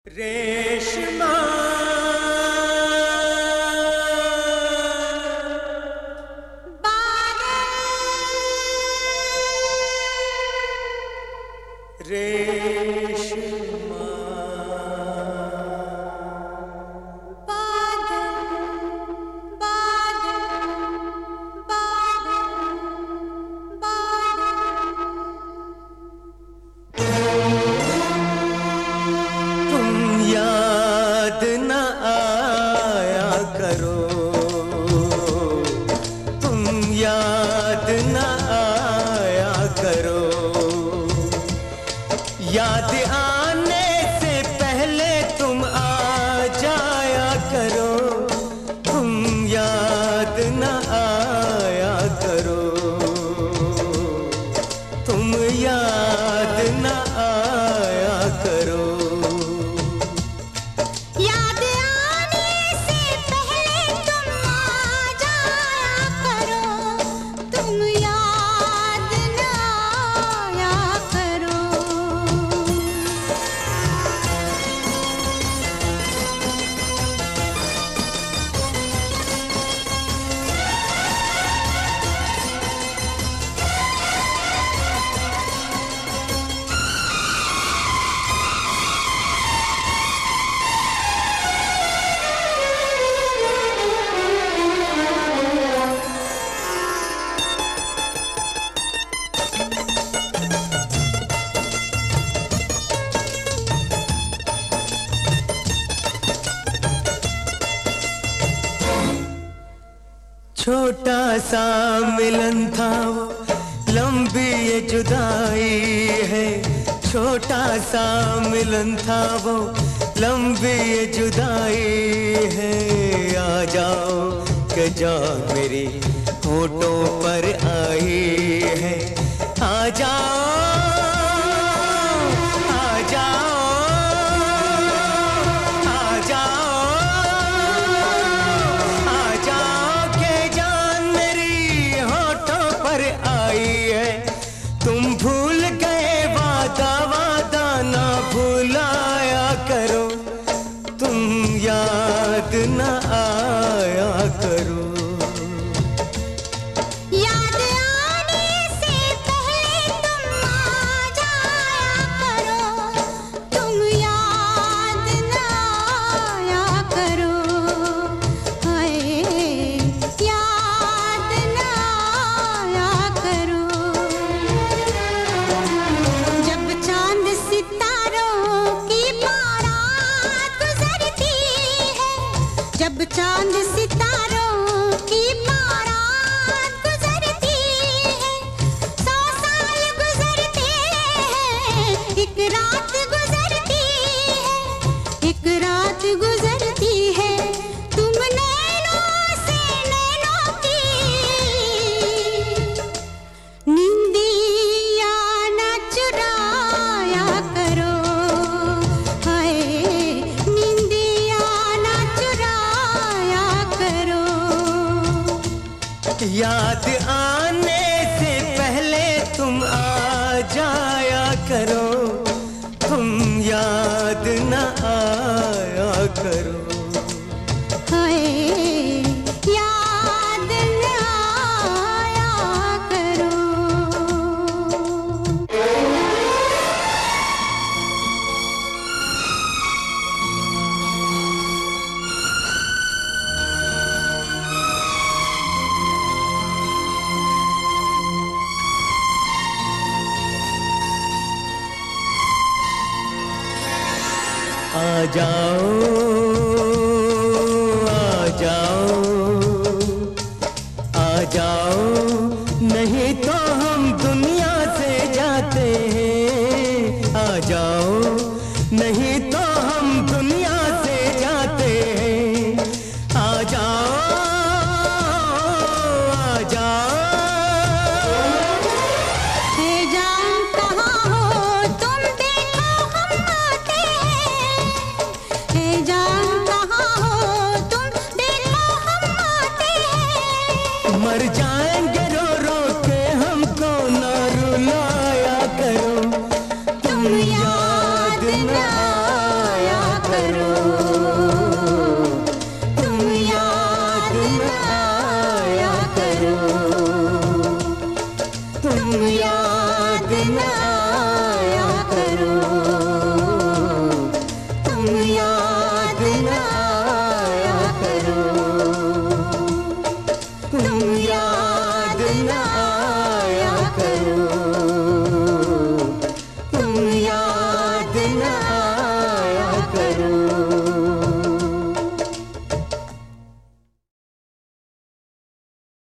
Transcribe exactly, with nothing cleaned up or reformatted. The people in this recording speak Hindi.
रेशमा रेशमा याद न आया करो, तुम याद न आया करो, याद आने से पहले तुम आ जाया करो, तुम याद न आया करो, तुम याद न आया करो। छोटा सा मिलन था वो, लंबी ये जुदाई है, छोटा सा मिलन था वो, लंबी ये जुदाई है। आ जाओ के जान मेरी होठों पर आई है, आ जाओ आ जाओ आ जाओ आ जाओ के जान मेरी होठों पर आई है। तुम भूल गए वादा वादा ना भुलाया करो, तुम याद न आया करो। जब चांद सितारों की बारात गुजरती है, सौ साल गुजरते हैं, एक रात गुजरती है, एक रात गुजरती है। तुम नैनों से नैनों की नींदिया न चुराया करो, याद आने से पहले तुम आ जाया करो, तुम याद न आया करो। हाय याद न आया करो। आ जाओ आ जाओ आ जाओ, नहीं तो हम दुनिया से जाते हैं। आ जाओ नहीं तो